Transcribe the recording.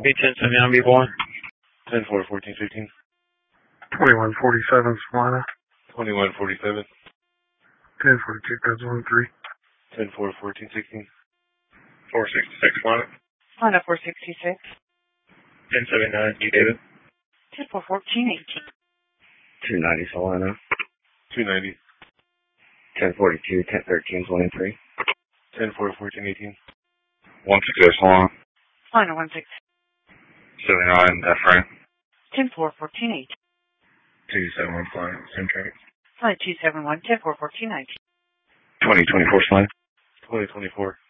B1079 B1. 10-4, 14-15. 2147 Salina. 21-47. 1042 Cubs 1-3. 10-4, 14-16. 466 Salina. Salina 466. 1079 D David. 10-4, 14-18. 290 Salina. 290. 1042, 1013 1-3. 10-4, 14-18. 160 Salina. Salina 16. 79 Efrain. 10-4, 14-18. 271 Salina. Same traffic. Salina 271, 10-4, 14-19. 2024 Salina. 2024.